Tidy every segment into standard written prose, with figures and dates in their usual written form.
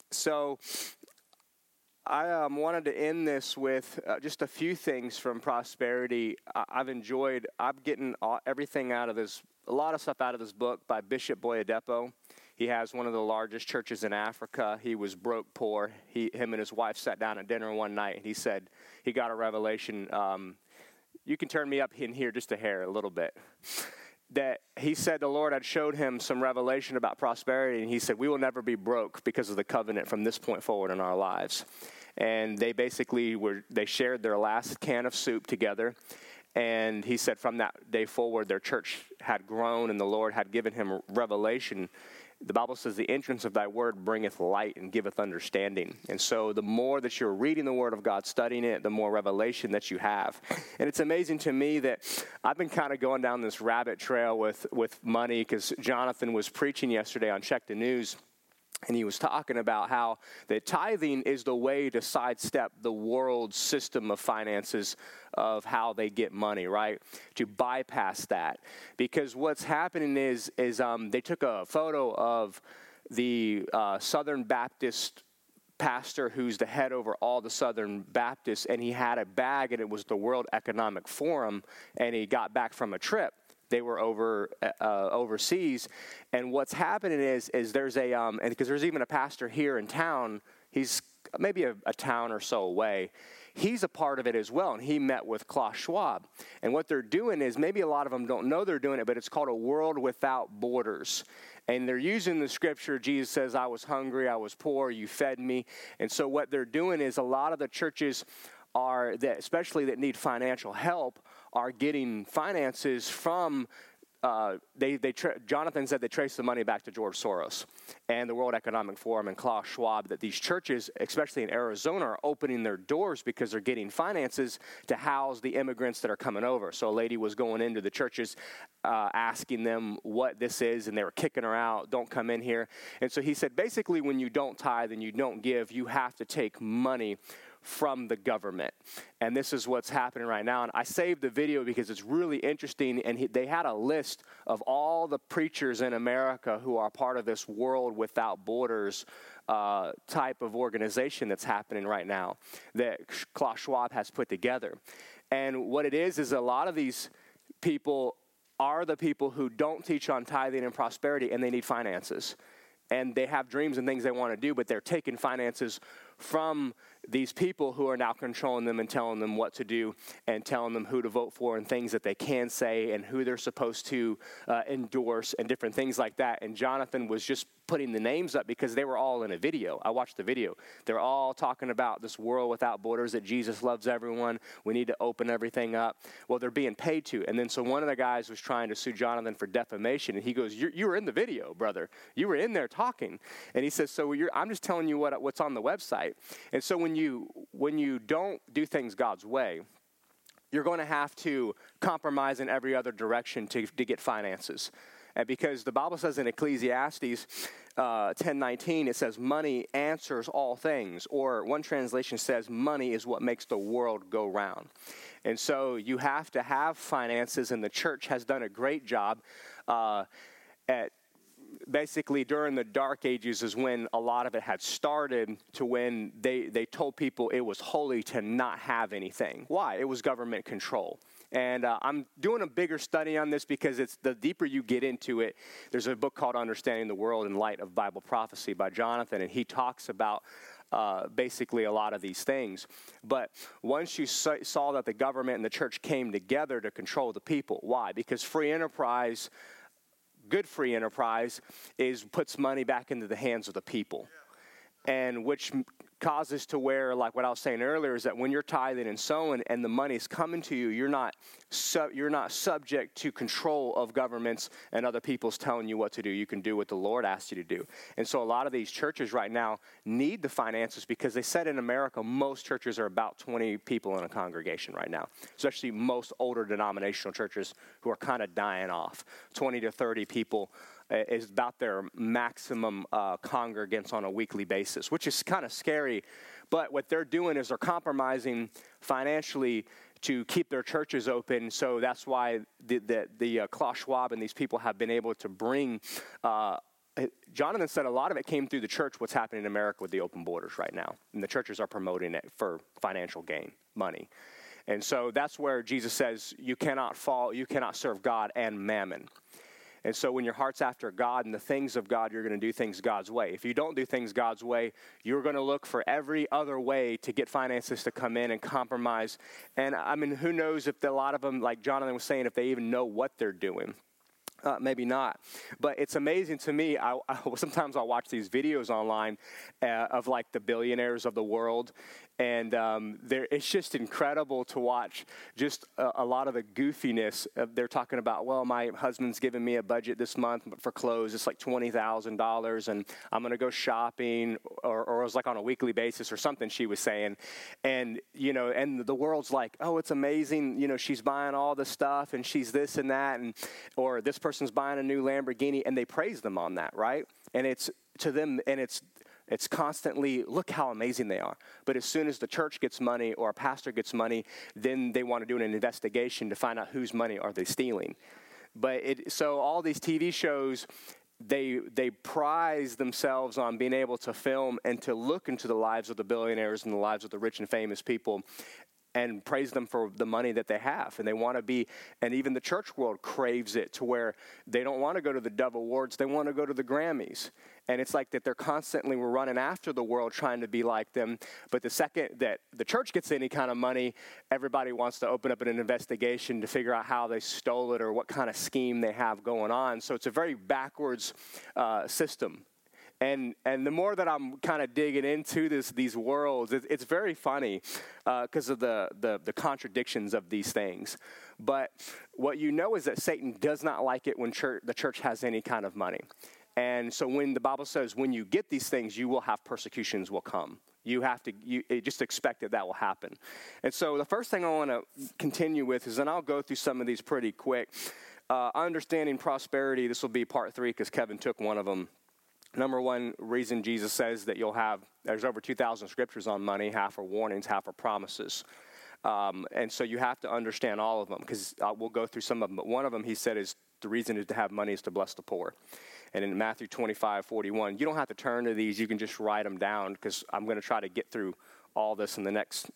So I wanted to end this with just a few things from Prosperity. I'm getting everything out of this, a lot of stuff out of this book by Bishop Boyedepo. He has one of the largest churches in Africa. He was broke poor. Him and his wife sat down at dinner one night, and he said he got a revelation. You can turn me up in here just a hair, a little bit. That he said the Lord had showed him some revelation about prosperity, and he said, we will never be broke because of the covenant from this point forward in our lives. And they basically they shared their last can of soup together. And he said from that day forward, their church had grown and the Lord had given him revelation. The Bible says the entrance of thy word bringeth light and giveth understanding. And so the more that you're reading the word of God, studying it, the more revelation that you have. And it's amazing to me that I've been kind of going down this rabbit trail with money, because Jonathan was preaching yesterday on Check the News. And he was talking about how that tithing is the way to sidestep the world's system of finances of how they get money, right? To bypass that. Because what's happening is they took a photo of the Southern Baptist pastor who's the head over all the Southern Baptists, and he had a bag, and it was the World Economic Forum, and he got back from a trip. They were overseas, and what's happening is there's and because there's even a pastor here in town, he's maybe a town or so away. He's a part of it as well, and he met with Klaus Schwab. And what they're doing is, maybe a lot of them don't know they're doing it, but it's called a world without borders. And they're using the scripture. Jesus says, I was hungry, I was poor, you fed me. And so what they're doing is, a lot of the churches especially that need financial help, are getting finances from, Jonathan said they traced the money back to George Soros and the World Economic Forum and Klaus Schwab, that these churches, especially in Arizona, are opening their doors because they're getting finances to house the immigrants that are coming over. So a lady was going into the churches asking them what this is, and they were kicking her out, don't come in here. And so he said, basically, when you don't tithe and you don't give, you have to take money from the government. And this is what's happening right now. And I saved the video because it's really interesting. And they had a list of all the preachers in America who are part of this World Without Borders type of organization that's happening right now that Klaus Schwab has put together. And what it is a lot of these people are the people who don't teach on tithing and prosperity, and they need finances. And they have dreams and things they want to do, but they're taking finances from these people who are now controlling them and telling them what to do and telling them who to vote for and things that they can say and who they're supposed to endorse and different things like that. And Jonathan was just putting the names up because they were all in a video. I watched the video. They're all talking about this world without borders, that Jesus loves everyone. We need to open everything up. Well, they're being paid to. And then so one of the guys was trying to sue Jonathan for defamation. And he goes, you were in the video, brother. You were in there talking. And he says, I'm just telling you what's on the website. And so when you don't do things God's way, you're going to have to compromise in every other direction to get finances. And because the Bible says in Ecclesiastes 10:19, it says money answers all things. Or one translation says money is what makes the world go round. And so you have to have finances, and the church has done a great job at basically during the dark ages is when a lot of it had started, to when they told people it was holy to not have anything. Why? It was government control. And I'm doing a bigger study on this because it's the deeper you get into it. There's a book called Understanding the World in Light of Bible Prophecy by Jonathan, and he talks about basically a lot of these things. But once you saw that the government and the church came together to control the people, why? Because free enterprise, good free enterprise, puts money back into the hands of the people. And which causes to where, like what I was saying earlier, is that when you're tithing and sowing and the money's coming to you, you're not subject to control of governments and other people's telling you what to do. You can do what the Lord asked you to do. And so a lot of these churches right now need the finances, because they said in America most churches are about 20 people in a congregation right now, especially most older denominational churches who are kind of dying off. 20 to 30 people is about their maximum congregants on a weekly basis, which is kind of scary. But what they're doing is they're compromising financially to keep their churches open. So that's why the Klaus Schwab and these people have been able to bring Jonathan said a lot of it came through the church, what's happening in America with the open borders right now. And the churches are promoting it for financial gain, money. And so that's where Jesus says you cannot serve God and mammon. And so when your heart's after God and the things of God, you're going to do things God's way. If you don't do things God's way, you're going to look for every other way to get finances to come in and compromise. And I mean, who knows if a lot of them, like Jonathan was saying, if they even know what they're doing. Maybe not. But it's amazing to me. Sometimes I'll watch these videos online of like the billionaires of the world. And it's just incredible to watch just a lot of the goofiness. They're talking about, well, my husband's giving me a budget this month for clothes. It's like $20,000 and I'm going to go shopping or it was like on a weekly basis or something she was saying. And, and the world's like, oh, it's amazing. She's buying all this stuff and she's this and that. Or this person's buying a new Lamborghini and they praise them on that, right? And it's to them and it's constantly, look how amazing they are. But as soon as the church gets money or a pastor gets money, then they want to do an investigation to find out whose money are they stealing. So all these TV shows, they prize themselves on being able to film and to look into the lives of the billionaires and the lives of the rich and famous people and praise them for the money that they have. And they want to be, and even the church world craves it to where they don't want to go to the Dove Awards, they want to go to the Grammys. And it's like that we're running after the world trying to be like them. But the second that the church gets any kind of money, everybody wants to open up an investigation to figure out how they stole it or what kind of scheme they have going on. So it's a very backwards system. And the more that I'm kind of digging into these worlds, it's very funny because of the contradictions of these things. But what you know is that Satan does not like it when the church has any kind of money. And so when the Bible says when you get these things, you will have persecutions will come. You just expect that will happen. And so the first thing I want to continue with is, and I'll go through some of these pretty quick, understanding prosperity. This will be part 3 because Kevin took one of them. Number one reason Jesus says that there's over 2,000 scriptures on money, half are warnings, half are promises. And so you have to understand all of them because we'll go through some of them. But one of them, he said, is the reason is to have money is to bless the poor. And in Matthew 25:41, you don't have to turn to these. You can just write them down because I'm going to try to get through all this in the next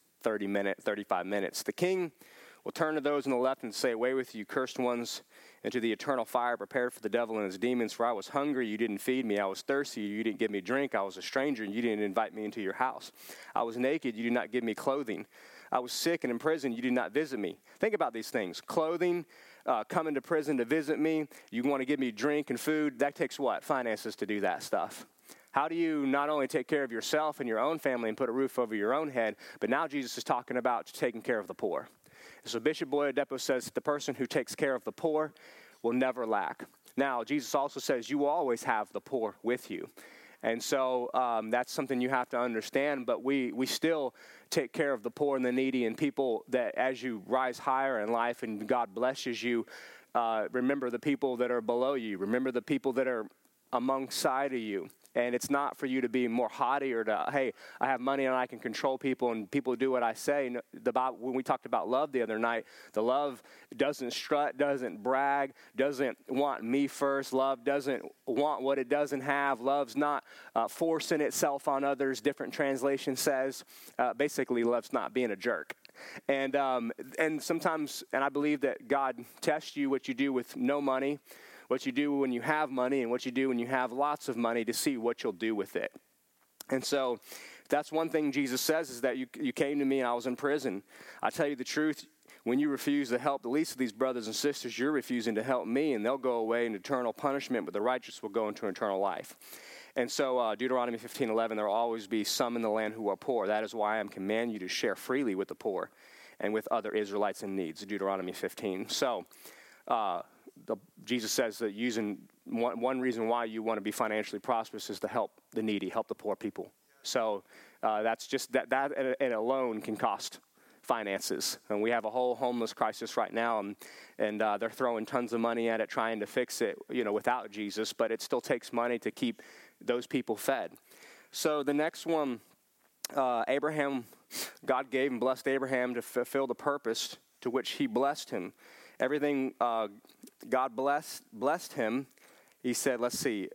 35 minutes. The king will turn to those on the left and say, away with you, cursed ones, into the eternal fire prepared for the devil and his demons. For I was hungry, you didn't feed me. I was thirsty, you didn't give me drink. I was a stranger, and you didn't invite me into your house. I was naked, you did not give me clothing. I was sick and in prison, you did not visit me. Think about these things. Clothing, coming to prison to visit me. You want to give me drink and food. That takes what? Finances to do that stuff. How do you not only take care of yourself and your own family and put a roof over your own head, but now Jesus is talking about taking care of the poor. So Bishop Boyadepo says the person who takes care of the poor will never lack. Now, Jesus also says you will always have the poor with you. And so that's something you have to understand. But we still take care of the poor and the needy and people that as you rise higher in life and God blesses you, remember the people that are below you. Remember the people that are alongside of you. And it's not for you to be more haughty or to, hey, I have money and I can control people and people do what I say. The Bible, when we talked about love the other night, the love doesn't strut, doesn't brag, doesn't want me first. Love doesn't want what it doesn't have. Love's not forcing itself on others. Different translation says, basically, love's not being a jerk. And sometimes, and I believe that God tests you what you do with no money, what you do when you have money, and what you do when you have lots of money to see what you'll do with it. And so that's one thing Jesus says is that you came to me and I was in prison. I tell you the truth, when you refuse to help the least of these brothers and sisters, you're refusing to help me, and they'll go away in eternal punishment, but the righteous will go into eternal life. And so Deuteronomy 15:11, there will always be some in the land who are poor. That is why I am commanding you to share freely with the poor and with other Israelites in needs, Deuteronomy 15. So Jesus says that using one reason why you want to be financially prosperous is to help the needy, help the poor people. So that's just that alone can cost finances. And we have a whole homeless crisis right now, and they're throwing tons of money at it, trying to fix it, without Jesus. But it still takes money to keep those people fed. So the next one, Abraham, God gave and blessed Abraham to fulfill the purpose to which he blessed him. Everything God blessed him, he said, let's see,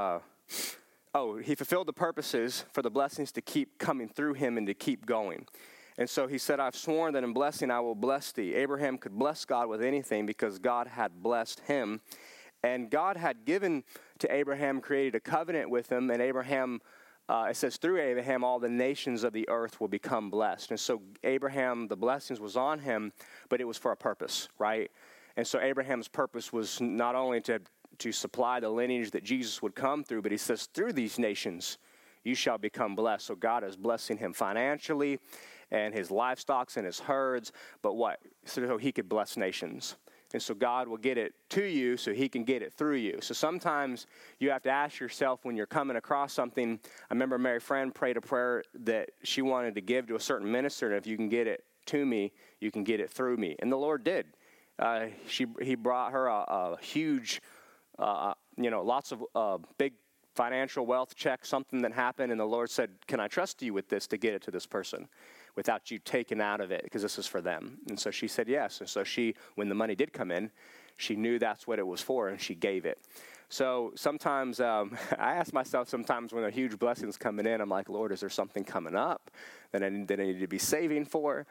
he fulfilled the purposes for the blessings to keep coming through him and to keep going. And so he said, I've sworn that in blessing I will bless thee. Abraham could bless God with anything because God had blessed him. And God had given to Abraham, created a covenant with him, and Abraham, it says, through Abraham, all the nations of the earth will become blessed. And so Abraham, the blessings was on him, but it was for a purpose, right? And so Abraham's purpose was not only to supply the lineage that Jesus would come through, but he says, through these nations, you shall become blessed. So God is blessing him financially and his livestock and his herds, but what? So he could bless nations. And so God will get it to you so he can get it through you. So sometimes you have to ask yourself when you're coming across something. I remember Mary Fran prayed a prayer that she wanted to give to a certain minister, and if you can get it to me, you can get it through me. And the Lord did. He brought her a huge, lots of big financial wealth check, something that happened, and the Lord said, can I trust you with this to get it to this person without you taking out of it, because this is for them? And so she said yes. And so when the money did come in, she knew that's what it was for, and she gave it. So sometimes I ask myself sometimes when a huge blessing's coming in, I'm like, Lord, is there something coming up that I need to be saving for?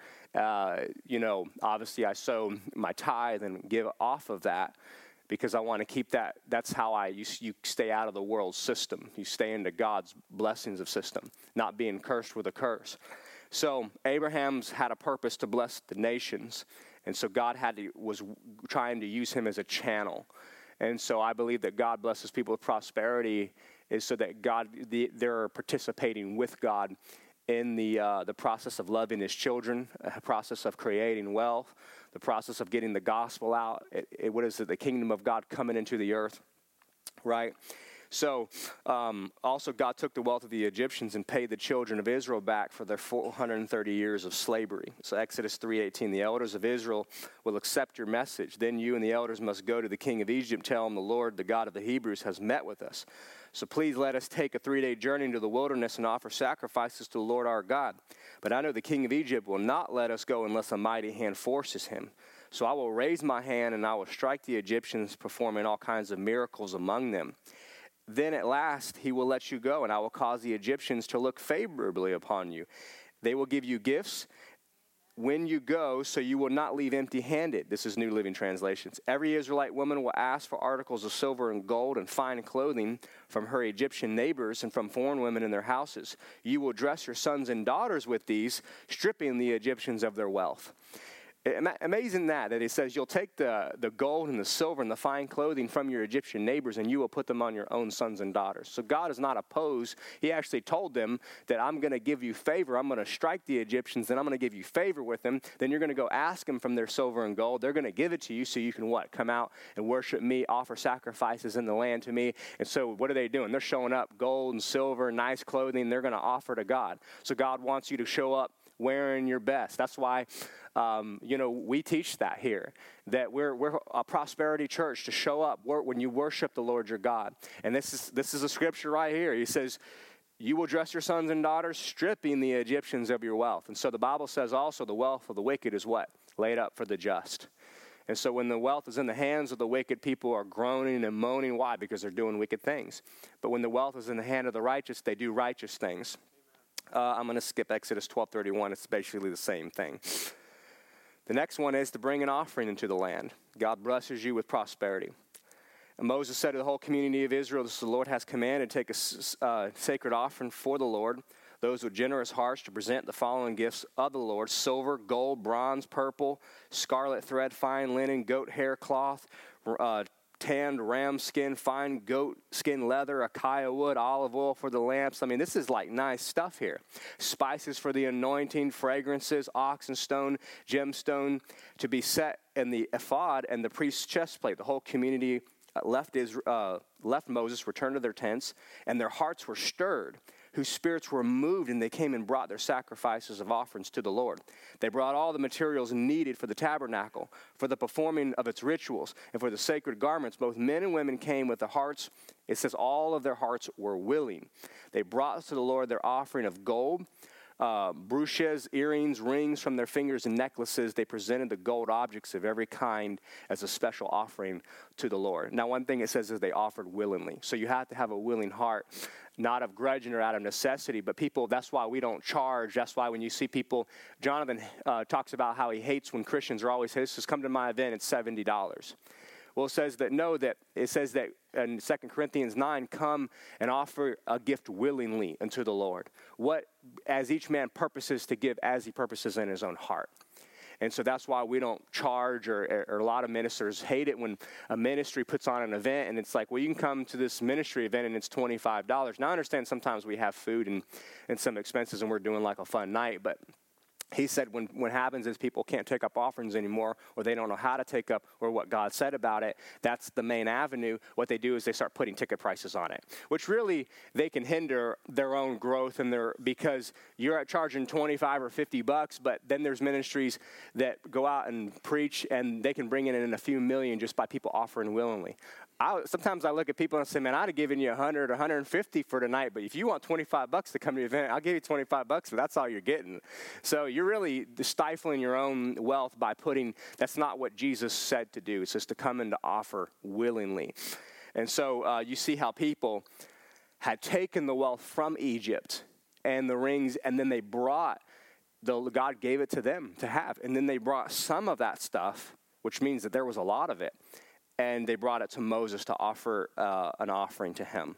Obviously I sow my tithe and give off of that, because I want to keep that. That's how you stay out of the world's system. You stay into God's blessings of system, not being cursed with a curse. So Abraham's had a purpose to bless the nations, and so God was trying to use him as a channel. And so I believe that God blesses people with prosperity is so that they're participating with God in the process of loving his children, a process of creating wealth, the process of getting the gospel out. What is it? The kingdom of God coming into the earth, right? So also God took the wealth of the Egyptians and paid the children of Israel back for their 430 years of slavery. So Exodus 3:18, the elders of Israel will accept your message. Then you and the elders must go to the king of Egypt, tell him the Lord, the God of the Hebrews, has met with us. So please let us take a 3-day journey into the wilderness and offer sacrifices to the Lord our God. But I know the king of Egypt will not let us go unless a mighty hand forces him. So I will raise my hand and I will strike the Egyptians, performing all kinds of miracles among them. Then at last he will let you go, and I will cause the Egyptians to look favorably upon you. They will give you gifts when you go, so you will not leave empty-handed. This is New Living Translations. Every Israelite woman will ask for articles of silver and gold and fine clothing from her Egyptian neighbors and from foreign women in their houses. You will dress your sons and daughters with these, stripping the Egyptians of their wealth. Amazing that it says you'll take the gold and the silver and the fine clothing from your Egyptian neighbors and you will put them on your own sons and daughters. So God is not opposed. He actually told them that I'm going to give you favor. I'm going to strike the Egyptians and I'm going to give you favor with them. Then you're going to go ask them from their silver and gold. They're going to give it to you so you can what? Come out and worship me, offer sacrifices in the land to me. And so what are they doing? They're showing up gold and silver, nice clothing. They're going to offer to God. So God wants you to show up wearing your best. That's why, we teach that here, that we're a prosperity church, to show up when you worship the Lord your God. And this is a scripture right here. He says, you will dress your sons and daughters, stripping the Egyptians of your wealth. And so the Bible says also the wealth of the wicked is what? Laid up for the just. And so when the wealth is in the hands of the wicked, people are groaning and moaning. Why? Because they're doing wicked things. But when the wealth is in the hand of the righteous, they do righteous things. I'm going to skip Exodus 12:31. It's basically the same thing. The next one is to bring an offering into the land. God blesses you with prosperity. And Moses said to the whole community of Israel, the Lord has commanded, take a sacred offering for the Lord, those with generous hearts, to present the following gifts of the Lord: silver, gold, bronze, purple, scarlet thread, fine linen, goat hair cloth, tanned ram skin, fine goat skin leather, acacia wood, olive oil for the lamps. I mean, this is like nice stuff here. Spices for the anointing, fragrances, oxen stone, gemstone, to be set in the ephod and the priest's chest plate. The whole community left Moses, returned to their tents, and their hearts were stirred, whose spirits were moved, and they came and brought their sacrifices of offerings to the Lord. They brought all the materials needed for the tabernacle, for the performing of its rituals, and for the sacred garments. Both men and women came with the hearts. It says all of their hearts were willing. They brought to the Lord their offering of gold, brooches, earrings, rings from their fingers, and necklaces. They presented the gold objects of every kind as a special offering to the Lord. Now, one thing it says is they offered willingly. So you have to have a willing heart, not of grudging or out of necessity, but people, that's why we don't charge. That's why when you see people, Jonathan talks about how he hates when Christians are always, hey, just come to my event, it's $70. Well, it says that in 2 Corinthians 9, come and offer a gift willingly unto the Lord. What, as each man purposes to give as he purposes in his own heart. And so that's why we don't charge, or a lot of ministers hate it when a ministry puts on an event and it's like, well, you can come to this ministry event and it's $25. Now, I understand sometimes we have food and some expenses and we're doing like a fun night, but he said what happens is people can't take up offerings anymore, or they don't know how to take up, or what God said about it. That's the main avenue. What they do is they start putting ticket prices on it, which really they can hinder their own growth because you're at charging $25 or $50, but then there's ministries that go out and preach and they can bring in a few million just by people offering willingly. Sometimes I look at people and say, man, I'd have given you $100 or $150 for tonight, but if you want $25 to come to the event, I'll give you $25, but that's all you're getting. So you're really stifling your own wealth by that's not what Jesus said to do. It says to come and to offer willingly. And so you see how people had taken the wealth from Egypt and the rings, and then they brought, God gave it to them to have, and then they brought some of that stuff, which means that there was a lot of it, and they brought it to Moses to offer an offering to him.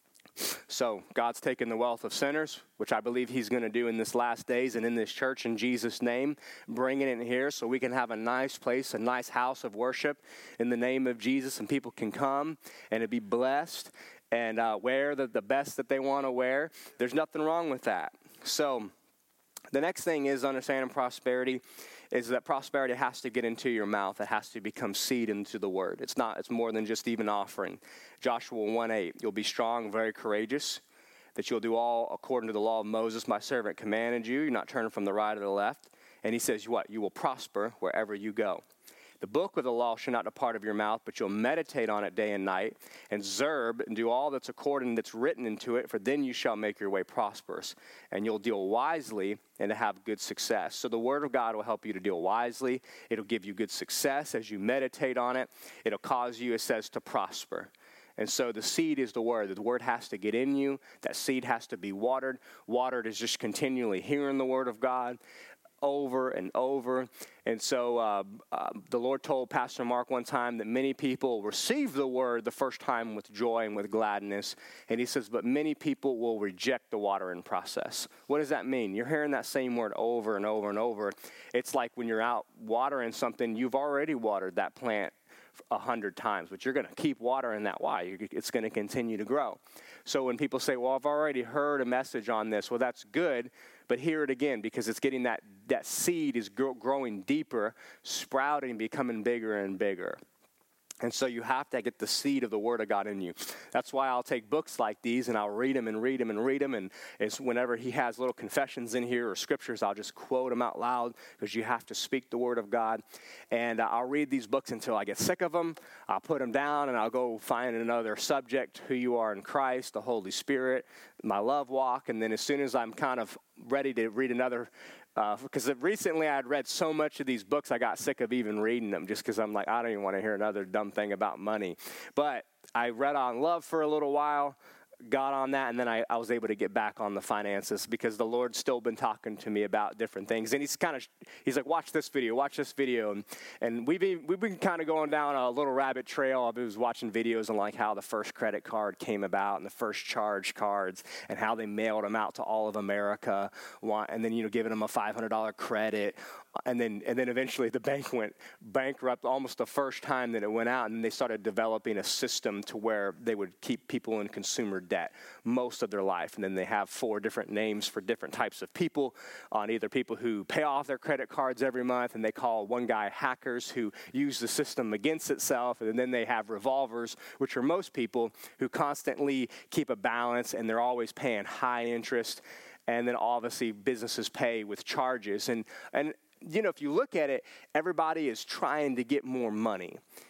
So God's taken the wealth of sinners, which I believe he's going to do in this last days and in this church in Jesus' name, bringing it in here so we can have a nice place, a nice house of worship in the name of Jesus, and people can come and be blessed and wear the best that they want to wear. There's nothing wrong with that. So the next thing is understanding prosperity is that prosperity has to get into your mouth. It has to become seed into the word. It's more than just even offering. Joshua 1:8, you'll be strong, very courageous, that you'll do all according to the law of Moses, my servant, commanded you. You're not turning from the right or the left. And he says, what? You will prosper wherever you go. The book of the law shall not depart of your mouth, but you'll meditate on it day and night, and observe and do all that's written into it, for then you shall make your way prosperous, and you'll deal wisely and to have good success. So the word of God will help you to deal wisely. It'll give you good success as you meditate on it. It'll cause you, it says, to prosper. And so the seed is the word. The word has to get in you. That seed has to be watered. Watered is just continually hearing the word of God over and over. And so the Lord told Pastor Mark one time that many people receive the word the first time with joy and with gladness. And he says, but many people will reject the watering process. What does that mean? You're hearing that same word over and over and over. It's like when you're out watering something, you've already watered that plant 100 times, but you're going to keep watering that. Why? It's going to continue to grow. So when people say, well, I've already heard a message on this, well, that's good, but hear it again, because it's getting that seed is growing deeper, sprouting, becoming bigger and bigger. And so you have to get the seed of the Word of God in you. That's why I'll take books like these and I'll read them and read them and read them. And it's whenever he has little confessions in here or scriptures, I'll just quote them out loud, because you have to speak the Word of God. And I'll read these books until I get sick of them. I'll put them down and I'll go find another subject, who you are in Christ, the Holy Spirit, my love walk. And then as soon as I'm kind of ready to read another, because recently I had read so much of these books, I got sick of even reading them, just because I'm like, I don't even want to hear another dumb thing about money. But I read on love for a little while, got on that, and then I was able to get back on the finances, because the Lord's still been talking to me about different things. And he's like, watch this video. And we've been kind of going down a little rabbit trail. I was watching videos on like how the first credit card came about and the first charge cards and how they mailed them out to all of America. And then, giving them a $500 credit. And then eventually the bank went bankrupt almost the first time that it went out, and they started developing a system to where they would keep people in consumer debt most of their life. And then they have 4 different names for different types of people, on either people who pay off their credit cards every month, and they call one guy hackers who use the system against itself, and then they have revolvers, which are most people who constantly keep a balance and they're always paying high interest. And then obviously businesses pay with charges. And if you look at it, everybody is trying to get more money.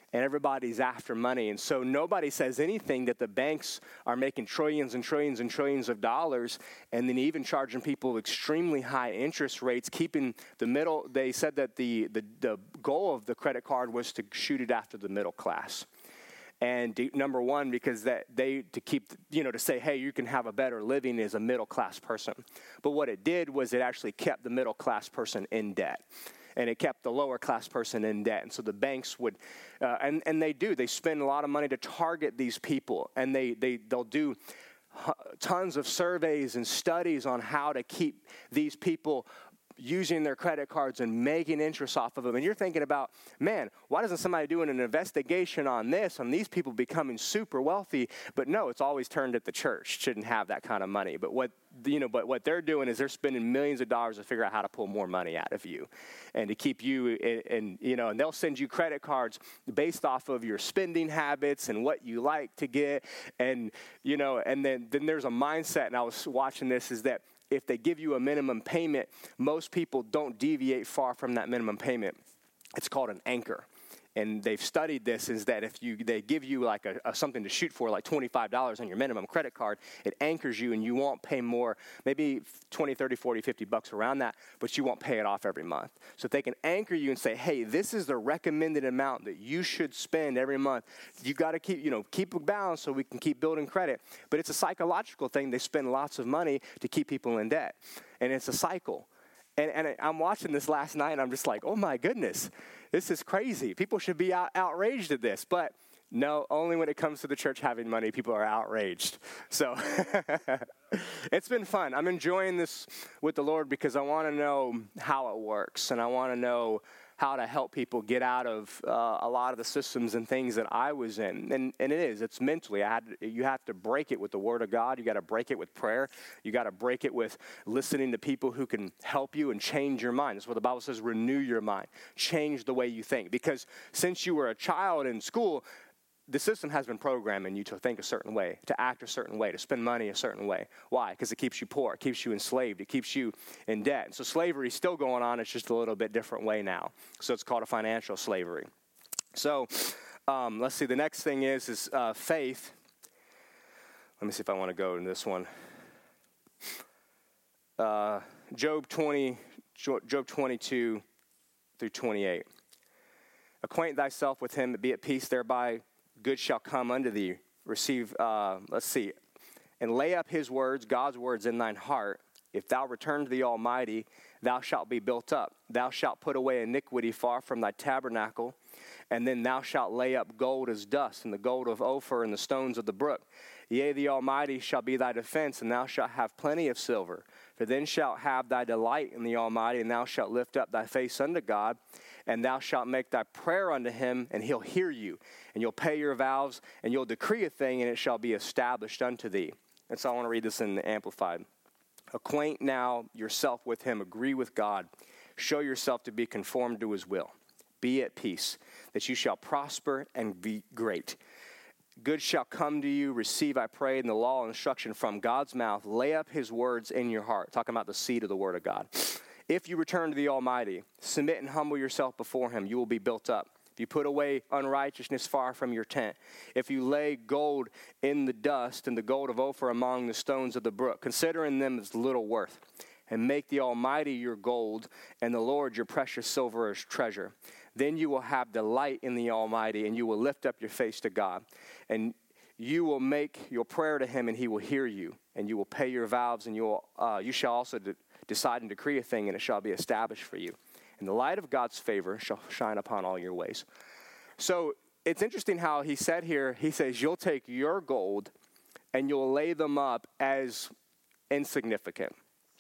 and everybody's after money. And so nobody says anything that the banks are making trillions and trillions and trillions of dollars, and then even charging people extremely high interest rates, keeping the middle. They said that the goal of the credit card was to shoot it after the middle class. And number one, because to say, hey, you can have a better living as a middle class person. But what it did was it actually kept the middle class person in debt. And it kept the lower class person in debt. And so the banks would, and they spend a lot of money to target these people. And they'll do tons of surveys and studies on how to keep these people using their credit cards and making interest off of them. And you're thinking about, man, why doesn't somebody do an investigation on these people becoming super wealthy? But no, it's always turned at the church. Shouldn't have that kind of money. But what they're doing is they're spending millions of dollars to figure out how to pull more money out of you and to keep you and they'll send you credit cards based off of your spending habits and what you like to get. And then there's a mindset, and I was watching this, is that if they give you a minimum payment, most people don't deviate far from that minimum payment. It's called an anchor. And they've studied this, is that if they give you like something to shoot for, like $25 on your minimum credit card, it anchors you and you won't pay more, maybe 20, 30, 40, 50 bucks around that, but you won't pay it off every month. So if they can anchor you and say, hey, this is the recommended amount that you should spend every month, you got to keep a balance so we can keep building credit. But it's a psychological thing. They spend lots of money to keep people in debt. And it's a cycle. And I'm watching this last night, and I'm just like, oh, my goodness, this is crazy. People should be outraged at this. But no, only when it comes to the church having money, people are outraged. So it's been fun. I'm enjoying this with the Lord because I want to know how it works, and I want to know how to help people get out of a lot of the systems and things that I was in. And it's mentally. You have to break it with the Word of God. You got to break it with prayer. You got to break it with listening to people who can help you and change your mind. That's what the Bible says, renew your mind. Change the way you think. Because since you were a child in school, the system has been programming you to think a certain way, to act a certain way, to spend money a certain way. Why? Because it keeps you poor, it keeps you enslaved, it keeps you in debt. So slavery is still going on, it's just a little bit different way now. So it's called a financial slavery. So let's see, the next thing is faith. Let me see if I want to go in this one. Job 22 through 28. Acquaint thyself with him, be at peace thereby. Good shall come unto thee. Receive, and lay up his words, God's words in thine heart. If thou return to the Almighty, thou shalt be built up. Thou shalt put away iniquity far from thy tabernacle. And then thou shalt lay up gold as dust, and the gold of Ophir, and the stones of the brook. Yea, the Almighty shall be thy defense, and thou shalt have plenty of silver. For then shalt have thy delight in the Almighty, and thou shalt lift up thy face unto God. And thou shalt make thy prayer unto him, and he'll hear you. And you'll pay your vows, and you'll decree a thing, and it shall be established unto thee. And so I want to read this in the Amplified. Acquaint now yourself with him, agree with God. Show yourself to be conformed to his will. Be at peace, that you shall prosper and be great. Good shall come to you. Receive, I pray, in the law and instruction from God's mouth. Lay up his words in your heart. Talking about the seed of the word of God. If you return to the Almighty, submit and humble yourself before him, you will be built up. If you put away unrighteousness far from your tent, if you lay gold in the dust and the gold of Ophir among the stones of the brook, considering them as little worth, and make the Almighty your gold and the Lord your precious silver as treasure, then you will have delight in the Almighty, and you will lift up your face to God. And you will make your prayer to him, and he will hear you, and you will pay your vows, and you shall also decide and decree a thing, and it shall be established for you. And the light of God's favor shall shine upon all your ways. So it's interesting how he said here, he says, you'll take your gold and you'll lay them up as insignificant.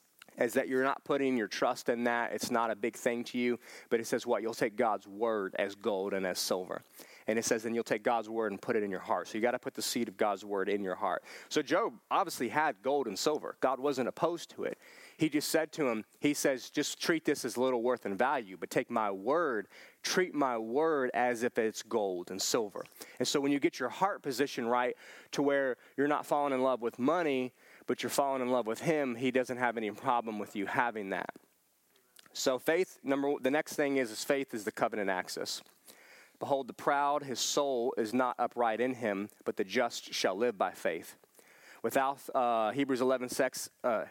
As that you're not putting your trust in that. It's not a big thing to you. But it says what? You'll take God's word as gold and as silver. And it says then you'll take God's word and put it in your heart. So you got to put the seed of God's word in your heart. So Job obviously had gold and silver. God wasn't opposed to it. He just said to him, he says, just treat this as little worth and value, but take my word, treat my word as if it's gold and silver. And so when you get your heart position right to where you're not falling in love with money, but you're falling in love with him, he doesn't have any problem with you having that. So faith, the next thing is faith is the covenant access. Behold, the proud, his soul is not upright in him, but the just shall live by faith. Without Hebrews 11:6,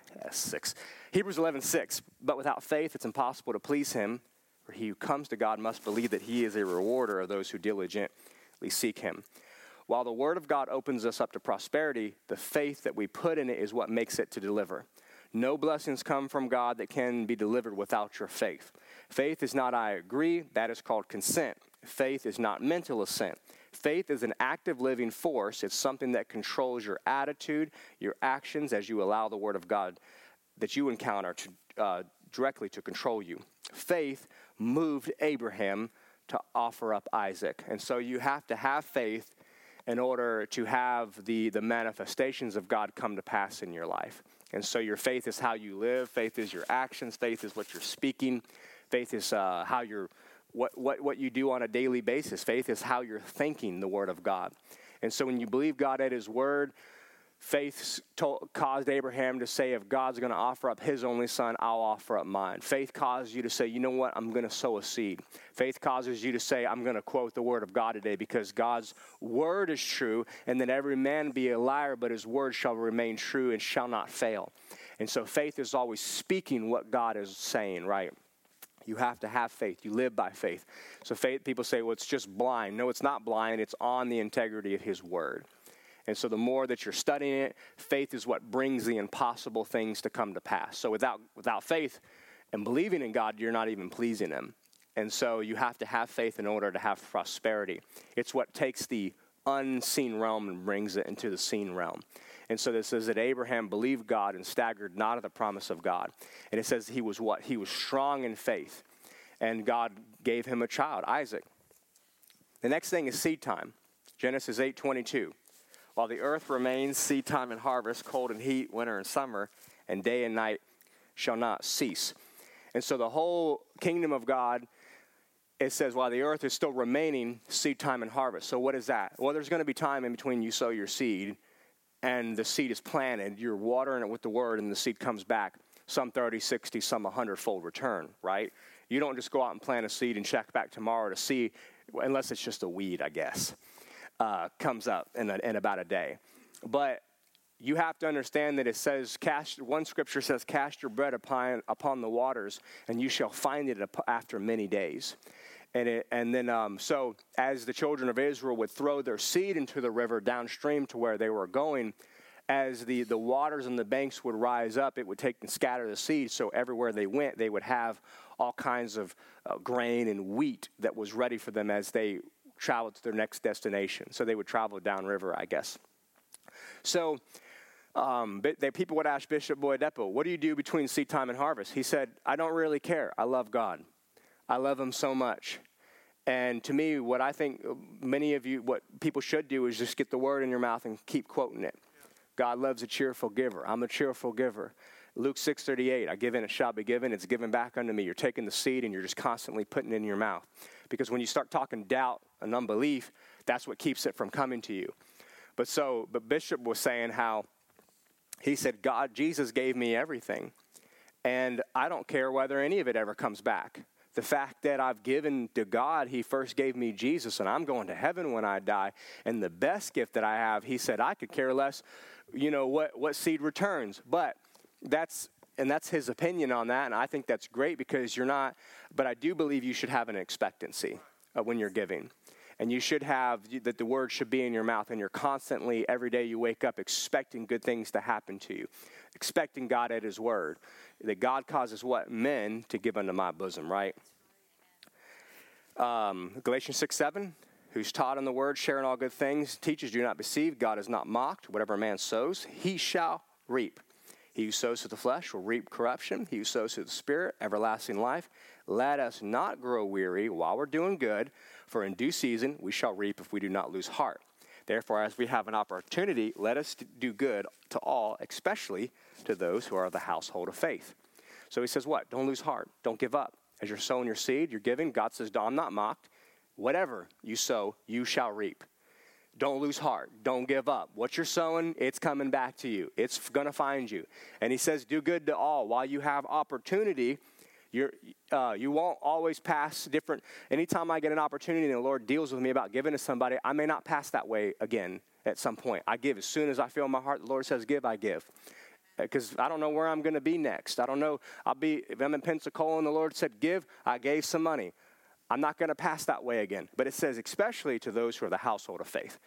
Hebrews 11:6. But without faith, it's impossible to please him. For he who comes to God must believe that he is a rewarder of those who diligently seek him. While the word of God opens us up to prosperity, the faith that we put in it is what makes it to deliver. No blessings come from God that can be delivered without your faith. Faith is not I agree. That is called consent. Faith is not mental assent. Faith is an active living force. It's something that controls your attitude, your actions, as you allow the word of God that you encounter to directly to control you. Faith moved Abraham to offer up Isaac. And so you have to have faith in order to have the manifestations of God come to pass in your life. And so your faith is how you live. Faith is your actions. Faith is what you're speaking. Faith is how you're what you do on a daily basis. Faith is how you're thinking the word of God. And so when you believe God at his word, faith caused Abraham to say, if God's going to offer up his only son, I'll offer up mine. Faith causes you to say, you know what, I'm going to sow a seed. Faith causes you to say, I'm going to quote the word of God today because God's word is true, and then every man be a liar, but his word shall remain true and shall not fail. And so faith is always speaking what God is saying, right? You have to have faith. You live by faith. So faith, people say, well, it's just blind. No, it's not blind. It's on the integrity of his word. And so the more that you're studying it, faith is what brings the impossible things to come to pass. So without faith and believing in God, you're not even pleasing him. And so you have to have faith in order to have prosperity. It's what takes the unseen realm and brings it into the seen realm. And so this says that Abraham believed God and staggered not at the promise of God. And it says he was what? He was strong in faith. And God gave him a child, Isaac. The next thing is seed time. Genesis 8:22. While the earth remains, seed time and harvest, cold and heat, winter and summer, and day and night shall not cease. And so the whole kingdom of God, it says while the earth is still remaining, seed time and harvest. So what is that? Well, there's going to be time in between you sow your seed and the seed is planted. You're watering it with the word and the seed comes back. Some 30, 60, some 100-fold return, right? You don't just go out and plant a seed and check back tomorrow to see, unless it's just a weed, I guess. Comes up in about a day. But you have to understand that it says, one scripture says, cast your bread upon the waters, and you shall find it after many days. And then as the children of Israel would throw their seed into the river downstream to where they were going, as the waters and the banks would rise up, it would take and scatter the seed. So everywhere they went, they would have all kinds of grain and wheat that was ready for them as they traveled to their next destination. So they would travel downriver, I guess. So people would ask Bishop Boyedepo, what do you do between seed time and harvest? He said, I don't really care. I love God. I love him so much. And to me, what I think what people should do is just get the word in your mouth and keep quoting it. God loves a cheerful giver. I'm a cheerful giver. Luke 6:38, I give and it shall be given. It's given back unto me. You're taking the seed and you're just constantly putting it in your mouth. Because when you start talking doubt and unbelief, that's what keeps it from coming to you. But Bishop was saying how he said, Jesus gave me everything. And I don't care whether any of it ever comes back. The fact that I've given to God, he first gave me Jesus, and I'm going to heaven when I die. And the best gift that I have, he said, I could care less, what seed returns. But that's his opinion on that, and I think that's great because you're not, but I do believe you should have an expectancy when you're giving. And you should have, that the word should be in your mouth, and you're constantly, every day you wake up, expecting good things to happen to you, expecting God at his word. That God causes what? Men to give unto my bosom, right? Galatians 6:7, who's taught in the word, sharing all good things, teaches, do not deceive, God is not mocked. Whatever a man sows, he shall reap. He who sows to the flesh will reap corruption. He who sows to the Spirit, everlasting life. Let us not grow weary while we're doing good, for in due season we shall reap if we do not lose heart. Therefore, as we have an opportunity, let us do good to all, especially to those who are of the household of faith. So he says what? Don't lose heart. Don't give up. As you're sowing your seed, you're giving, God says, I'm not mocked. Whatever you sow, you shall reap. Don't lose heart. Don't give up. What you're sowing, it's coming back to you. It's going to find you. And he says, do good to all. While you have opportunity, You won't always pass different. Anytime I get an opportunity and the Lord deals with me about giving to somebody, I may not pass that way again at some point. I give as soon as I feel in my heart the Lord says give, I give. Because I don't know where I'm going to be next. I don't know. If I'm in Pensacola and the Lord said give, I gave some money. I'm not going to pass that way again. But it says especially to those who are the household of faith.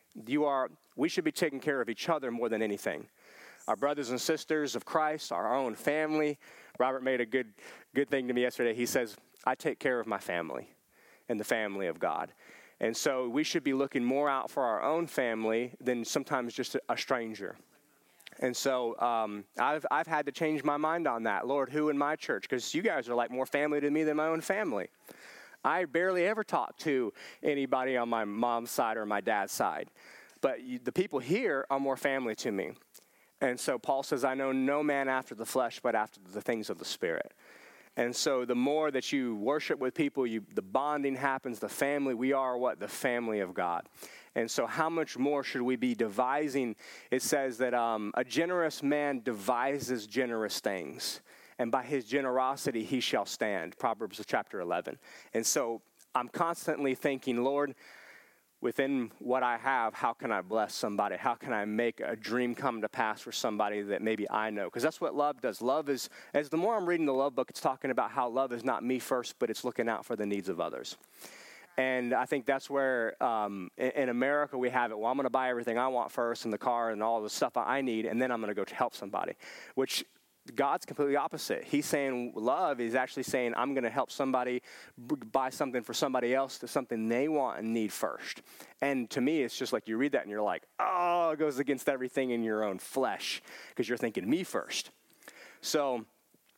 We should be taking care of each other more than anything. Our brothers and sisters of Christ, our own family. Robert made a good thing to me yesterday. He says, I take care of my family and the family of God. And so we should be looking more out for our own family than sometimes just a stranger. And so I've had to change my mind on that. Lord, who in my church? Because you guys are like more family to me than my own family. I barely ever talk to anybody on my mom's side or my dad's side. But the people here are more family to me. And so Paul says, I know no man after the flesh, but after the things of the Spirit. And so the more that you worship with people, the bonding happens, the family, we are what? The family of God. And so how much more should we be devising? It says that a generous man devises generous things, and by his generosity he shall stand. Proverbs chapter 11. And so I'm constantly thinking, Lord, within what I have, how can I bless somebody? How can I make a dream come to pass for somebody that maybe I know? Because that's what love does. Love is, as the more I'm reading the love book, it's talking about how love is not me first, but it's looking out for the needs of others. And I think that's where in America we have it. Well, I'm going to buy everything I want first in the car and all the stuff I need, and then I'm going to go to help somebody, which God's completely opposite. He's saying love is actually saying I'm going to help somebody buy something for somebody else to something they want and need first. And to me, it's just like you read that and you're like, oh, it goes against everything in your own flesh because you're thinking me first. So,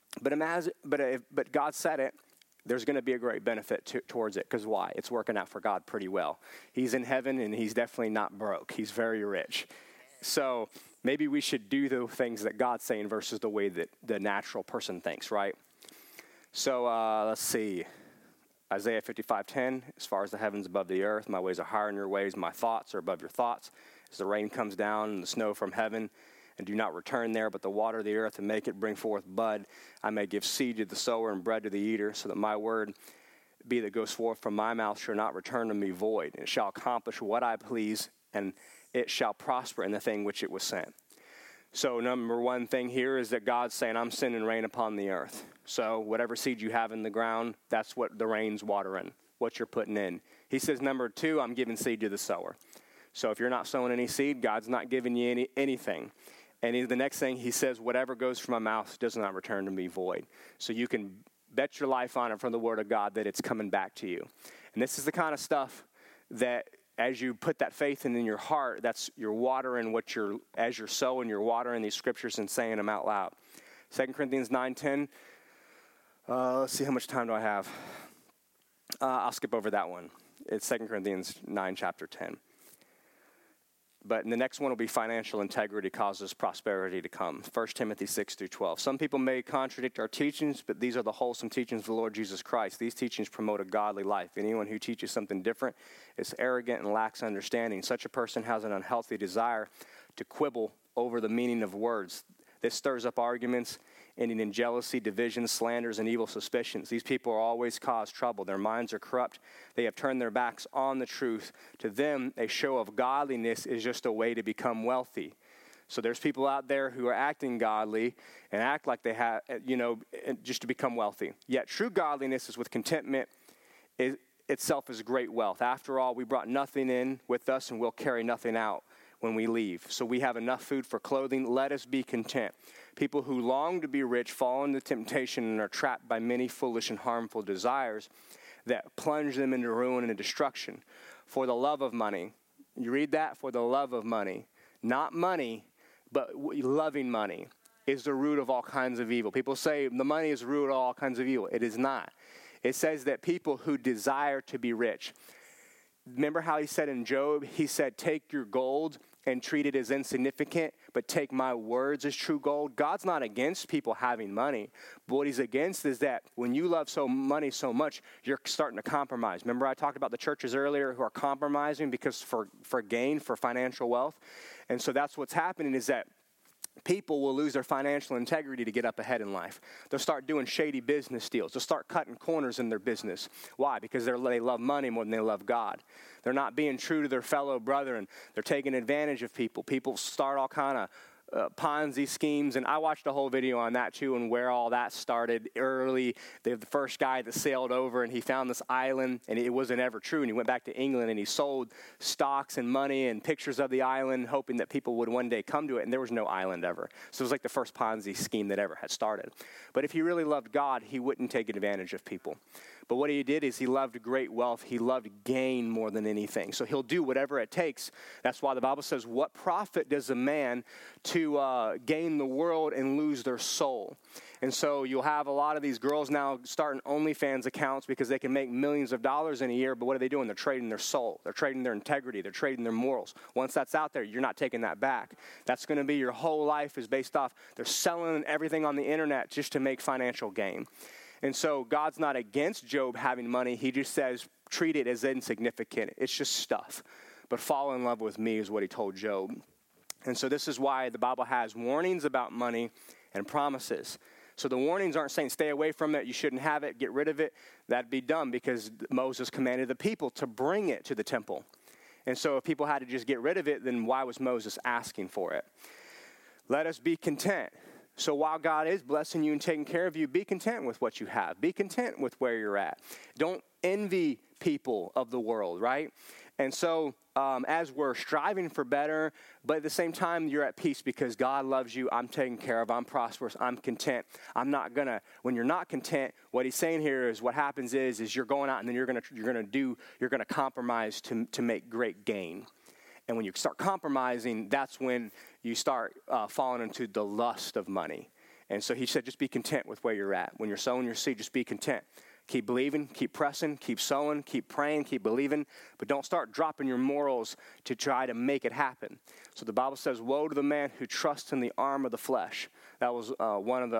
but God said it. There's going to be a great benefit towards it. Because why? It's working out for God pretty well. He's in heaven and he's definitely not broke. He's very rich. So maybe we should do the things that God's saying versus the way that the natural person thinks, right? So let's see. Isaiah 55:10, as far as the heavens above the earth, my ways are higher than your ways, my thoughts are above your thoughts. As the rain comes down and the snow from heaven, and do not return there, but the water of the earth and make it bring forth bud, I may give seed to the sower and bread to the eater, so that my word be that goes forth from my mouth shall not return to me void. And it shall accomplish what I please, and it shall prosper in the thing which it was sent. So number one thing here is that God's saying, I'm sending rain upon the earth. So whatever seed you have in the ground, that's what the rain's watering, what you're putting in. He says, number two, I'm giving seed to the sower. So if you're not sowing any seed, God's not giving you anything. And the next thing he says, whatever goes from my mouth does not return to me void. So you can bet your life on it from the word of God that it's coming back to you. And this is the kind of stuff that as you put that faith in your heart, that's you're watering as you're sowing, you're watering these scriptures and saying them out loud. 2 Corinthians 9:10. Let's see, how much time do I have? I'll skip over that one. It's 2 Corinthians 9, chapter 10. But the next one will be financial integrity causes prosperity to come. 1 Timothy 6-12. Some people may contradict our teachings, but these are the wholesome teachings of the Lord Jesus Christ. These teachings promote a godly life. Anyone who teaches something different is arrogant and lacks understanding. Such a person has an unhealthy desire to quibble over the meaning of words. This stirs up arguments, ending in jealousy, division, slanders, and evil suspicions. These people always cause trouble. Their minds are corrupt. They have turned their backs on the truth. To them, a show of godliness is just a way to become wealthy. So there's people out there who are acting godly and act like they have, just to become wealthy. Yet true godliness is with contentment. Itself is great wealth. After all, we brought nothing in with us and we'll carry nothing out when we leave. So we have enough food for clothing. Let us be content. People who long to be rich fall into temptation and are trapped by many foolish and harmful desires that plunge them into ruin and destruction. For the love of money. You read that? For the love of money. Not money, but loving money is the root of all kinds of evil. People say the money is the root of all kinds of evil. It is not. It says that people who desire to be rich. Remember how he said in Job, he said, take your gold and treat it as insignificant, but take my words as true gold. God's not against people having money, but what he's against is that when you love money so much, you're starting to compromise. Remember I talked about the churches earlier who are compromising because for gain, for financial wealth. And so that's what's happening is that people will lose their financial integrity to get up ahead in life. They'll start doing shady business deals. They'll start cutting corners in their business. Why? Because they love money more than they love God. They're not being true to their fellow brethren. They're taking advantage of people. People start all kind of Ponzi schemes, and I watched a whole video on that too, and where all that started early. The first guy that sailed over, and he found this island, and it wasn't ever true, and he went back to England, and he sold stocks and money and pictures of the island, hoping that people would one day come to it, and there was no island ever. So it was like the first Ponzi scheme that ever had started. But if he really loved God, he wouldn't take advantage of people. But what he did is he loved great wealth. He loved gain more than anything. So he'll do whatever it takes. That's why the Bible says, what profit does a man to gain the world and lose their soul? And so you'll have a lot of these girls now starting OnlyFans accounts because they can make millions of dollars in a year. But what are they doing? They're trading their soul. They're trading their integrity. They're trading their morals. Once that's out there, you're not taking that back. That's going to be your whole life is based off. They're selling everything on the internet just to make financial gain. And so God's not against Job having money. He just says, treat it as insignificant. It's just stuff. But fall in love with me is what he told Job. And so this is why the Bible has warnings about money and promises. So the warnings aren't saying stay away from it, you shouldn't have it, get rid of it. That'd be dumb because Moses commanded the people to bring it to the temple. And so if people had to just get rid of it, then why was Moses asking for it? Let us be content. So while God is blessing you and taking care of you, be content with what you have. Be content with where you're at. Don't envy people of the world, right? And so as we're striving for better, but at the same time, you're at peace because God loves you. I'm taken care of. I'm prosperous. I'm content. I'm not going to, when you're not content, what he's saying here is what happens is you're going out and then you're going to compromise to make great gain. And when you start compromising, that's when you start falling into the lust of money. And so he said, just be content with where you're at. When you're sowing your seed, just be content. Keep believing, keep pressing, keep sowing, keep praying, keep believing. But don't start dropping your morals to try to make it happen. So the Bible says, woe to the man who trusts in the arm of the flesh. That was one of the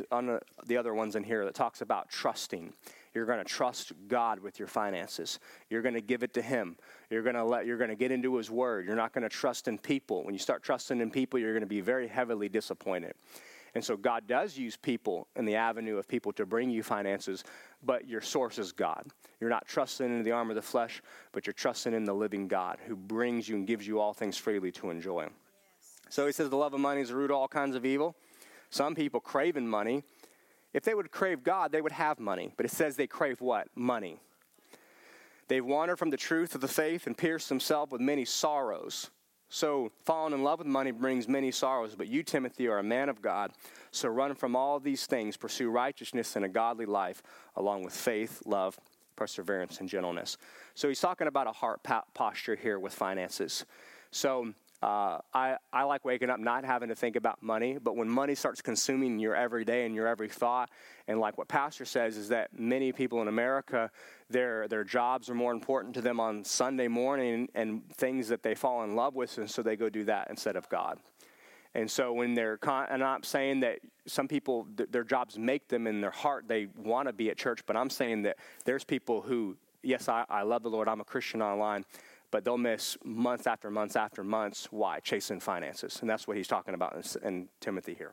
other ones in here that talks about trusting. You're going to trust God with your finances. You're going to give it to him. You're going to get into his word. You're not going to trust in people. When you start trusting in people, you're going to be very heavily disappointed. And so God does use people in the avenue of people to bring you finances, but your source is God. You're not trusting in the arm of the flesh, but you're trusting in the living God who brings you and gives you all things freely to enjoy. Yes. So he says the love of money is the root of all kinds of evil. Some people craving money. If they would crave God, they would have money. But it says they crave what? Money. They've wandered from the truth of the faith and pierced themselves with many sorrows. So falling in love with money brings many sorrows. But you, Timothy, are a man of God. So run from all these things. Pursue righteousness and a godly life, along with faith, love, perseverance, and gentleness. So he's talking about a heart posture here with finances. So I like waking up not having to think about money, but when money starts consuming your every day and your every thought, and like what Pastor says is that many people in America, their jobs are more important to them on Sunday morning and things that they fall in love with, and so they go do that instead of God. And so when and I'm saying that some people, their jobs make them in their heart, they want to be at church, but I'm saying that there's people who, yes, I love the Lord, I'm a Christian online, but they'll miss months after months after months. Why? Chasing finances. And that's what he's talking about in Timothy here.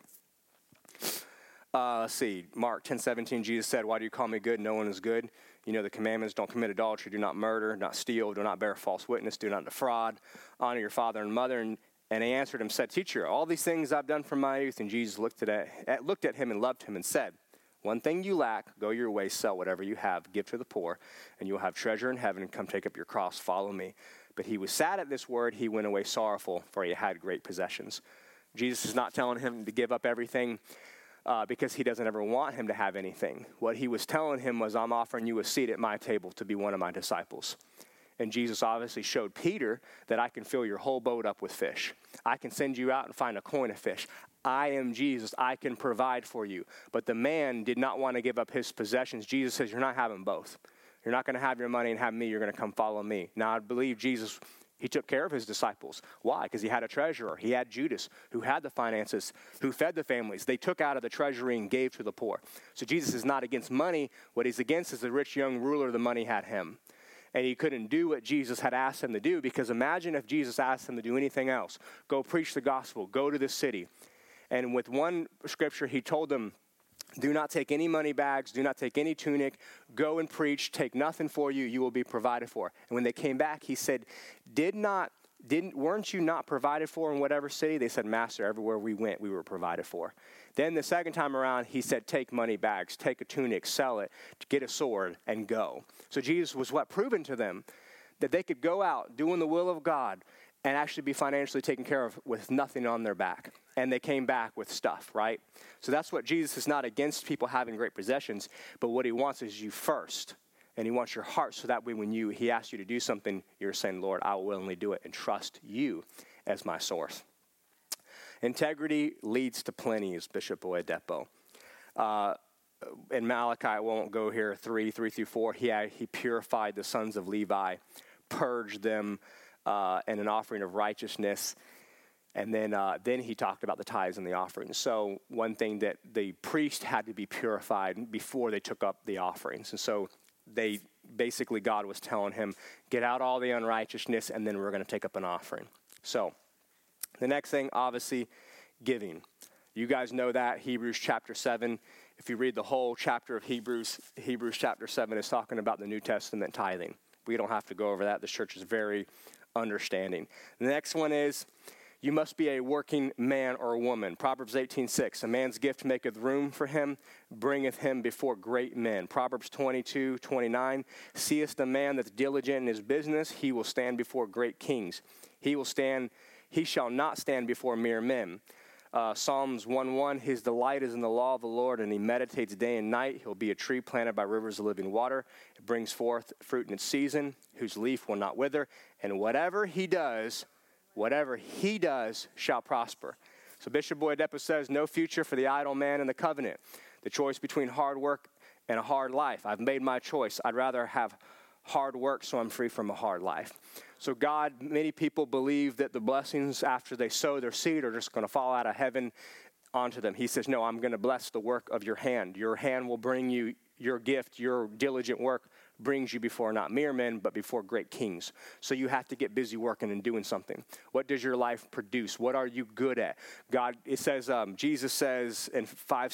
Let's see. Mark 10:17, Jesus said, why do you call me good? No one is good. You know the commandments, don't commit adultery, do not murder, do not steal, do not bear false witness, do not defraud, honor your father and mother. And he answered him, said, teacher, all these things I've done from my youth. And Jesus looked at him and loved him and said, one thing you lack, go your way, sell whatever you have, give to the poor, and you'll have treasure in heaven, and come take up your cross, follow me. But he was sad at this word, he went away sorrowful, for he had great possessions. Jesus is not telling him to give up everything because he doesn't ever want him to have anything. What he was telling him was, I'm offering you a seat at my table to be one of my disciples. And Jesus obviously showed Peter that I can fill your whole boat up with fish. I can send you out and find a coin of fish. I am Jesus. I can provide for you. But the man did not want to give up his possessions. Jesus says, you're not having both. You're not going to have your money and have me. You're going to come follow me. Now, I believe Jesus, he took care of his disciples. Why? Because he had a treasurer. He had Judas, who had the finances, who fed the families. They took out of the treasury and gave to the poor. So Jesus is not against money. What he's against is the rich young ruler. The money had him. And he couldn't do what Jesus had asked him to do, because imagine if Jesus asked him to do anything else. Go preach the gospel. Go to this city. And with one scripture, he told them, do not take any money bags, do not take any tunic, go and preach, take nothing for you, you will be provided for. And when they came back, he said, weren't you not provided for in whatever city? They said, Master, everywhere we went, we were provided for. Then the second time around, he said, take money bags, take a tunic, sell it, get a sword, and go. So Jesus was proving to them that they could go out doing the will of God and actually be financially taken care of with nothing on their back. And they came back with stuff, right? So that's what Jesus is not against people having great possessions, but what he wants is you first. And he wants your heart, so that way when he asks you to do something, you're saying, Lord, I will willingly do it and trust you as my source. Integrity leads to plenty, is Bishop Oyedepo. In Malachi, I won't go here, 3 through 4, he purified the sons of Levi, purged them in an offering of righteousness. And then he talked about the tithes and the offerings. So one thing that the priest had to be purified before they took up the offerings. And so God was telling him, get out all the unrighteousness, and then we're going to take up an offering. So the next thing, obviously, giving. You guys know that, Hebrews chapter 7. If you read the whole chapter of Hebrews chapter 7 is talking about the New Testament tithing. We don't have to go over that. The church is very understanding. The next one is, you must be a working man or woman. Proverbs 18:6, a man's gift maketh room for him, bringeth him before great men. Proverbs 22:29, seest a man that's diligent in his business, he will stand before great kings. He shall not stand before mere men. Psalms 1:1, his delight is in the law of the Lord, and he meditates day and night. He'll be a tree planted by rivers of living water. It brings forth fruit in its season, whose leaf will not wither. And whatever he does shall prosper. So Bishop Oyedepo says, no future for the idle man in the covenant. The choice between hard work and a hard life. I've made my choice. I'd rather have hard work so I'm free from a hard life. So many people believe that the blessings after they sow their seed are just going to fall out of heaven onto them. He says, no, I'm going to bless the work of your hand. Your hand will bring you your gift, your diligent work brings you before not mere men, but before great kings. So you have to get busy working and doing something. What does your life produce? What are you good at? Jesus says in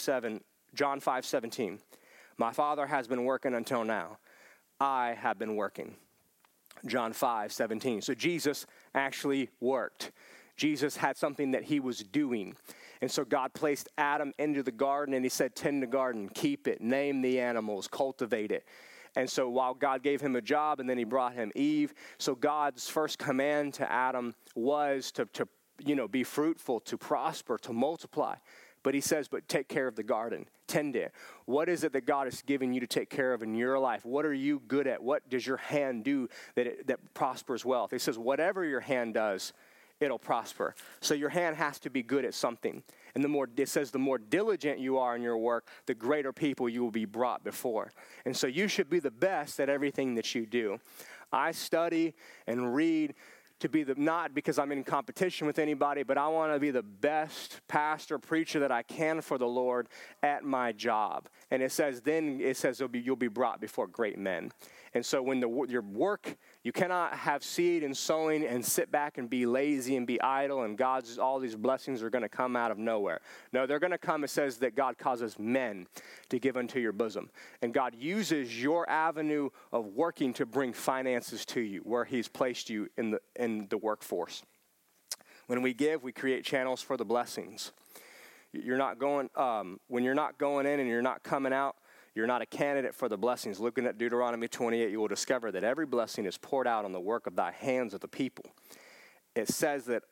John 5:17, my Father has been working until now. I have been working. John 5:17. So Jesus actually worked. Jesus had something that he was doing. And so God placed Adam into the garden and he said, tend the garden, keep it, name the animals, cultivate it. And so while God gave him a job and then he brought him Eve, so God's first command to Adam was to be fruitful, to prosper, to multiply. But he says, but take care of the garden, tend it. What is it that God is giving you to take care of in your life? What are you good at? What does your hand do that prospers wealth? He says, whatever your hand does, it'll prosper. So your hand has to be good at something. And the more diligent you are in your work, the greater people you will be brought before. And so you should be the best at everything that you do. I study and read to be not because I'm in competition with anybody, but I want to be the best pastor, preacher that I can for the Lord at my job. And it says you'll be brought before great men. And so when your work, you cannot have seed and sowing and sit back and be lazy and be idle and all these blessings are going to come out of nowhere. No, they're going to come. It says that God causes men to give unto your bosom. And God uses your avenue of working to bring finances to you where he's placed you in the workforce. When we give, we create channels for the blessings. When you're not going in and you're not coming out, you're not a candidate for the blessings. Looking at Deuteronomy 28, you will discover that every blessing is poured out on the work of thy hands of the people. It says that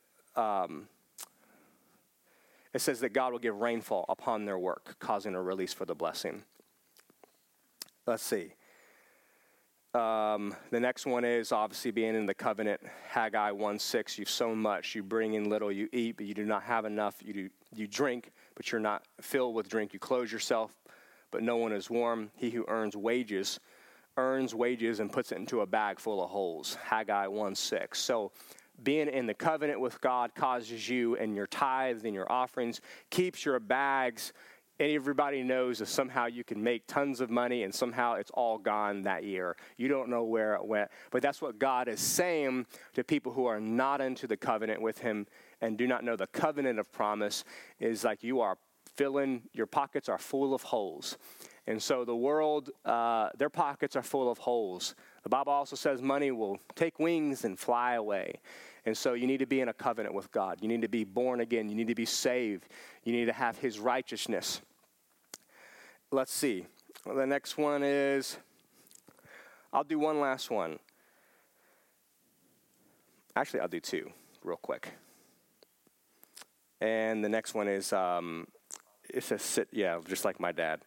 God will give rainfall upon their work, causing a release for the blessing. Let's see. The next one is obviously being in the covenant. Haggai 1:6, you've sown much, you bring in little, you eat, but you do not have enough. You drink, but you're not filled with drink. You clothe yourself, but no one is warm. He who earns wages and puts it into a bag full of holes. Haggai 1:6. So being in the covenant with God causes you and your tithes and your offerings, keeps your bags. Everybody knows that somehow you can make tons of money and somehow it's all gone that year. You don't know where it went. But that's what God is saying to people who are not into the covenant with him and do not know the covenant of promise is like your pockets are full of holes. And so the world, their pockets are full of holes. The Bible also says money will take wings and fly away. And so you need to be in a covenant with God. You need to be born again. You need to be saved. You need to have his righteousness. Let's see. Well, the next one is, I'll do one last one. Actually, I'll do two real quick. And the next one is, it says sit, just like my dad.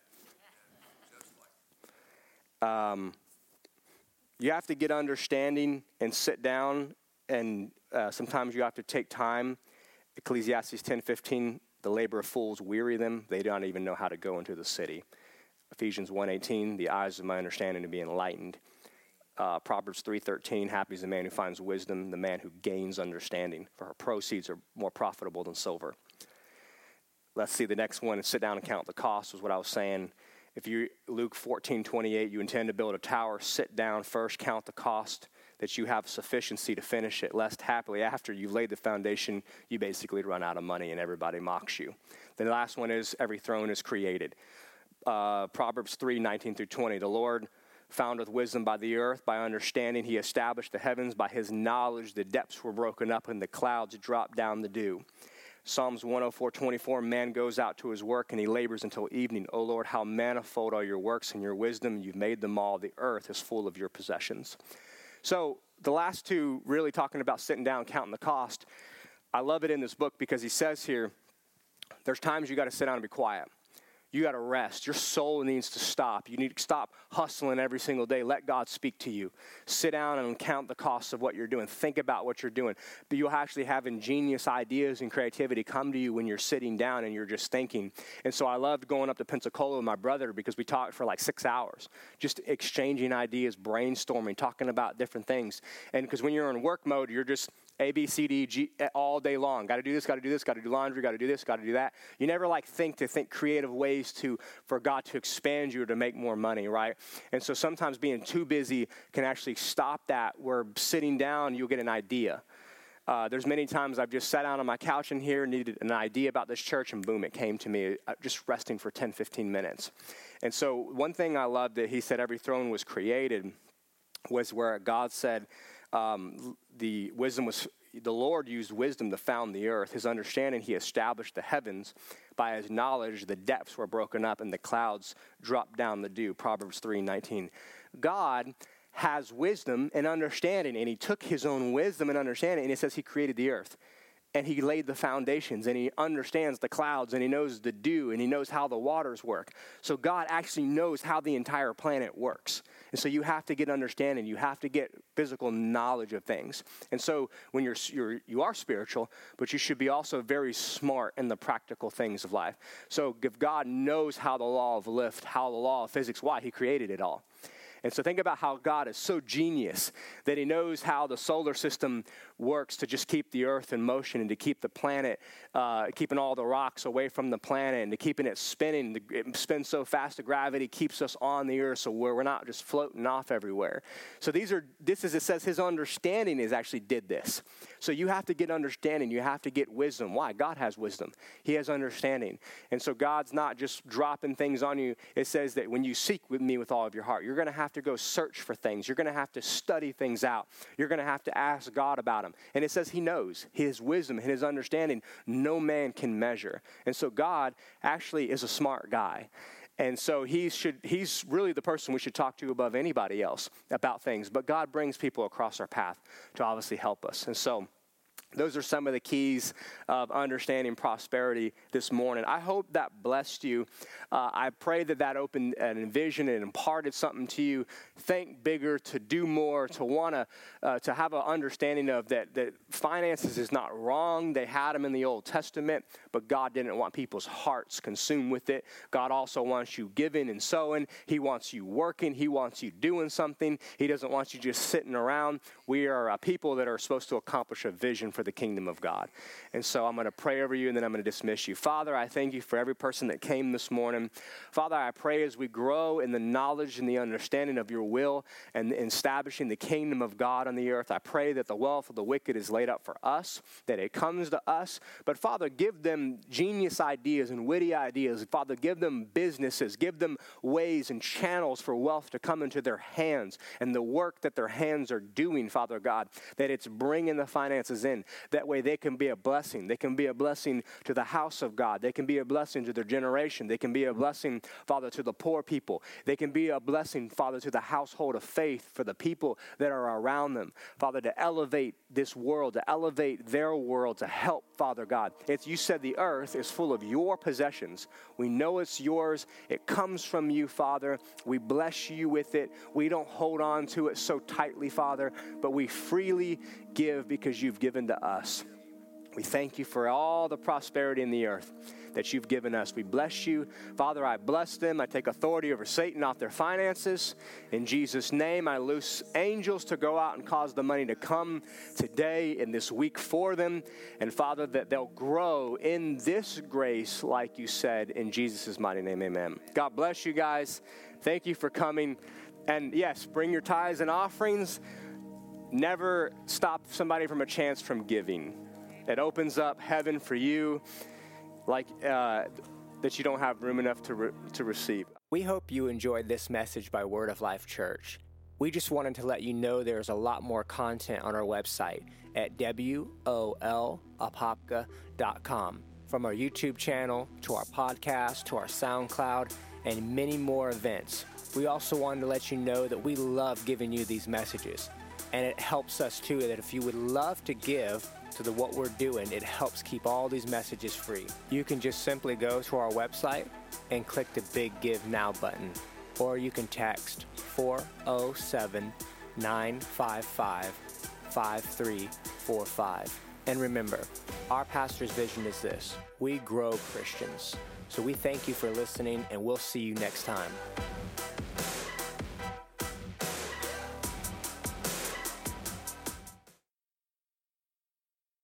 You have to get understanding and sit down, and sometimes you have to take time. Ecclesiastes 10:15, the labor of fools weary them. They don't even know how to go into the city. Ephesians 1:18, the eyes of my understanding to be enlightened. Proverbs 3:13, happy is the man who finds wisdom, the man who gains understanding, for her proceeds are more profitable than silver. Let's see the next one, and sit down and count the cost, was what I was saying. If you, Luke 14:28, you intend to build a tower, sit down first, count the cost, that you have sufficiency to finish it, lest happily after you've laid the foundation, you basically run out of money and everybody mocks you. The last one is, every throne is created. Proverbs 3:19-20, the Lord foundeth wisdom by the earth, by understanding he established the heavens, by his knowledge the depths were broken up and the clouds dropped down the dew. Psalms 104:24, man goes out to his work and he labors until evening. O Lord, how manifold are your works and your wisdom. You've made them all. The earth is full of your possessions. So the last two, really talking about sitting down, counting the cost. I love it in this book because he says here, there's times you got to sit down and be quiet. You got to rest. Your soul needs to stop. You need to stop hustling every single day. Let God speak to you. Sit down and count the costs of what you're doing. Think about what you're doing. But you'll actually have ingenious ideas and creativity come to you when you're sitting down and you're just thinking. And so I loved going up to Pensacola with my brother because we talked for like 6 hours, just exchanging ideas, brainstorming, talking about different things. And because when you're in work mode, you're just A, B, C, D, G all day long. Got to do this, got to do this, got to do laundry, got to do this, got to do that. You never think creative ways for God to expand you or to make more money, right? And so sometimes being too busy can actually stop that, where sitting down, you'll get an idea. There's many times I've just sat down on my couch in here, needed an idea about this church, and boom, it came to me, just resting for 10, 15 minutes. And so one thing I loved that he said every throne was created was where God said the Lord used wisdom to found the earth. His understanding, he established the heavens. By his knowledge, the depths were broken up and the clouds dropped down the dew. Proverbs 3:19. God has wisdom and understanding, and he took his own wisdom and understanding, and it says he created the earth. And he laid the foundations, and he understands the clouds, and he knows the dew, and he knows how the waters work. So God actually knows how the entire planet works. And so you have to get understanding. You have to get physical knowledge of things. And so when you are spiritual, but you should be also very smart in the practical things of life. So if God knows how the law of lift, how the law of physics, why? He created it all. And so think about how God is so genius that he knows how the solar system works to just keep the earth in motion and to keep the planet, keeping all the rocks away from the planet and to keeping it spinning. It spins so fast, the gravity keeps us on the earth so we're not just floating off everywhere. So it says his understanding is actually did this. So you have to get understanding. You have to get wisdom. Why? God has wisdom. He has understanding. And so God's not just dropping things on you. It says that when you seek with me with all of your heart, you're going to have to go search for things. You're going to have to study things out. You're going to have to ask God about them. And it says he knows his wisdom and his understanding. No man can measure. And so God actually is a smart guy. And so he's really the person we should talk to above anybody else about things. But God brings people across our path to obviously help us. And so those are some of the keys of understanding prosperity this morning. I hope that blessed you. I pray that opened an vision and imparted something to you. Think bigger, to do more, to want to have an understanding of that finances is not wrong. They had them in the Old Testament, but God didn't want people's hearts consumed with it. God also wants you giving and sowing. He wants you working. He wants you doing something. He doesn't want you just sitting around. We are a people that are supposed to accomplish a vision for for the kingdom of God. And so I'm going to pray over you, and then I'm going to dismiss you. Father, I thank you for every person that came this morning. Father, I pray as we grow in the knowledge and the understanding of your will and establishing the kingdom of God on the earth, I pray that the wealth of the wicked is laid up for us, that it comes to us. But Father, give them genius ideas and witty ideas. Father, give them businesses, give them ways and channels for wealth to come into their hands, and the work that their hands are doing, Father God, that it's bringing the finances in. That way they can be a blessing. They can be a blessing to the house of God. They can be a blessing to their generation. They can be a blessing, Father, to the poor people. They can be a blessing, Father, to the household of faith for the people that are around them. Father, to elevate this world, to elevate their world, to help, Father God. You said the earth is full of your possessions. We know it's yours. It comes from you, Father. We bless you with it. We don't hold on to it so tightly, Father, but we freely give because you've given to us. We thank you for all the prosperity in the earth that you've given us. We bless you. Father, I bless them. I take authority over Satan off their finances. In Jesus' name, I loose angels to go out and cause the money to come today in this week for them. And Father, that they'll grow in this grace like you said, in Jesus' mighty name, amen. God bless you guys. Thank you for coming. And yes, bring your tithes and offerings. Never stop somebody from a chance from giving. It opens up heaven for you, like that you don't have room enough to receive. We hope you enjoyed this message by Word of Life Church. We just wanted to let you know there's a lot more content on our website at wolapopka.com. From our YouTube channel, to our podcast, to our SoundCloud, and many more events. We also wanted to let you know that we love giving you these messages. And it helps us too, that if you would love to give to what we're doing, it helps keep all these messages free. You can just simply go to our website and click the big Give Now button. Or you can text 407-955-5345. And remember, our pastor's vision is this: we grow Christians. So we thank you for listening, and we'll see you next time.